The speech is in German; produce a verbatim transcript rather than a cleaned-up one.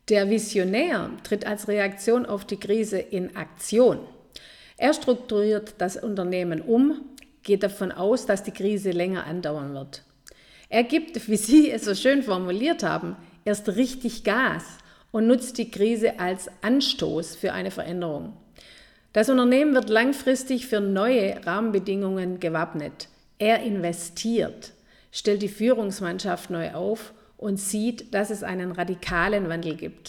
Der Visionär tritt als Reaktion auf die Krise in Aktion. Er strukturiert das Unternehmen um, geht davon aus, dass die Krise länger andauern wird. Er gibt, wie Sie es so schön formuliert haben, erst richtig Gas und nutzt die Krise als Anstoß für eine Veränderung. Das Unternehmen wird langfristig für neue Rahmenbedingungen gewappnet. Er investiert, stellt die Führungsmannschaft neu auf und sieht, dass es einen radikalen Wandel gibt.